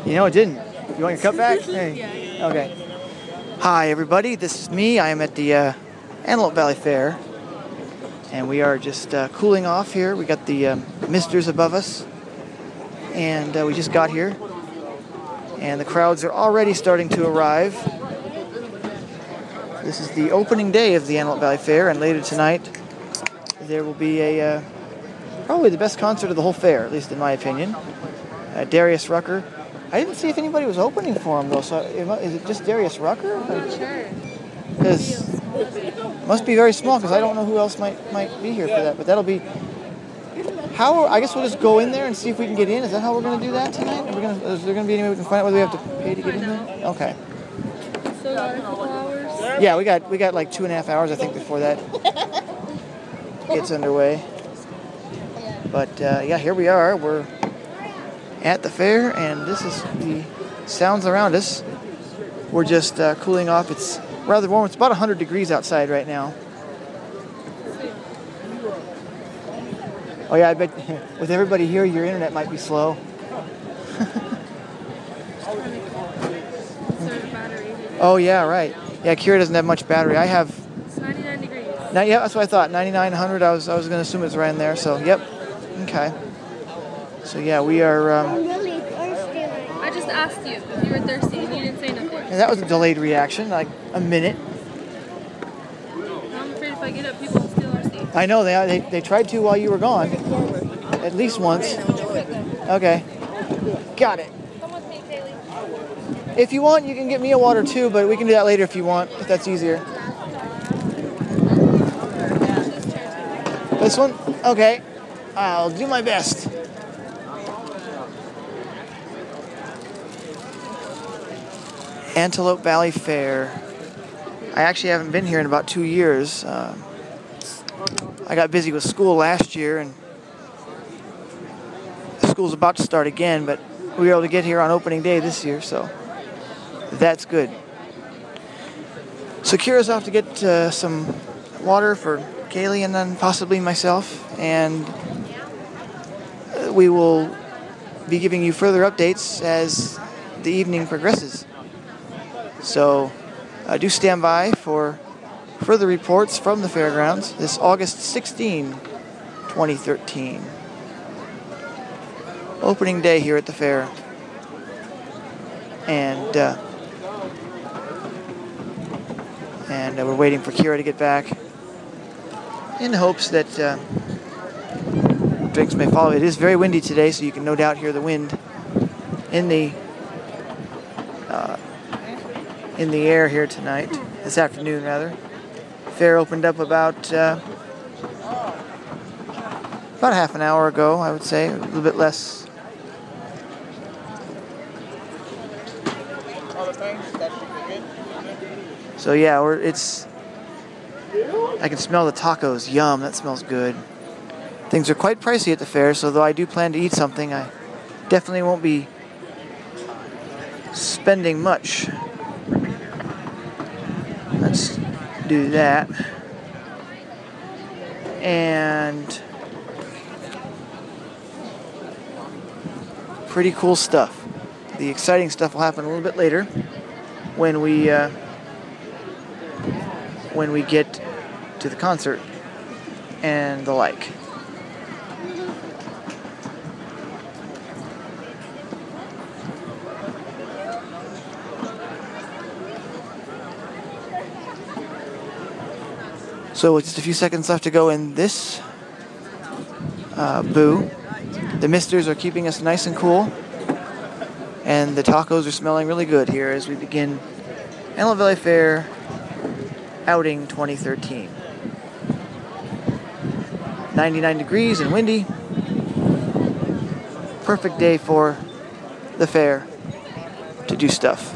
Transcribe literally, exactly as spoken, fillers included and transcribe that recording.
You know, it didn't. You want your cup back? Hey. Yeah. Okay. Hi, everybody. This is me. I am at the uh, Antelope Valley Fair, and we are just uh, cooling off here. We got the um, misters above us, and uh, we just got here, and the crowds are already starting to arrive. This is the opening day of the Antelope Valley Fair, and later tonight there will be a uh, probably the best concert of the whole fair, at least in my opinion. Uh, Darius Rucker. I didn't see if anybody was opening for him though. So is it just Darius Rucker? I'm not sure. Because it must be very small. Because I don't know who else might might be here for that. But that'll be how. I guess we'll just go in there and see if we can get in. Is that how we're going to do that tonight? Are we gonna, is there going to be any way we can find out whether we have to pay to get in there? Okay. So got a couple hours. Yeah, we got we got like two and a half hours I think before that gets underway. But uh, yeah, here we are. We're at the fair, and this is the sounds around us. We're just uh, cooling off. It's rather warm. It's about one hundred degrees outside right now. Oh yeah, I bet with everybody here, your internet might be slow. Oh yeah, right. Yeah, Kira doesn't have much battery. I have. It's ninety-nine degrees. Not, yeah, that's what I thought. ninety-nine hundred. I was I was going to assume it's right in there. So yep. Okay. So yeah, we are. Um, I'm really thirsty. I just asked you if you were thirsty and you didn't say nothing. and that was a delayed reaction, like a minute. I'm afraid if I get up, people will steal our seats. I know they they they tried to while you were gone, at least once. Okay. Got it. Come with me, Kaylee. If you want, you can get me a water too, but we can do that later if you want, if that's easier. This one? Okay. I'll do my best. Antelope Valley Fair. I actually haven't been here in about two years. Uh, I got busy with school last year, and school's about to start again, but we were able to get here on opening day this year, so that's good. So Kira's off to get uh, some water for Kaylee and then possibly myself, and we will be giving you further updates as the evening progresses. So uh, do stand by for further reports from the fairgrounds this August sixteenth, twenty thirteen. Opening day here at the fair. And uh, and uh, we're waiting for Kira to get back in hopes that uh, drinks may follow. It is very windy today, so you can no doubt hear the wind in the uh, in the air here tonight, this afternoon rather. Fair opened up about uh, about half an hour ago, I would say, a little bit less. So yeah, we're, it's. I can smell the tacos. Yum, that smells good. Things are quite pricey at the fair, so though I do plan to eat something, I definitely won't be spending much. Let's do that. And pretty cool stuff. The exciting stuff will happen a little bit later when we uh, when we get to the concert and the like. So with just a few seconds left to go in this uh, boo, the misters are keeping us nice and cool, and the tacos are smelling really good here as we begin Antelope Valley Fair Outing twenty thirteen. ninety-nine degrees and windy. Perfect day for the fair to do stuff.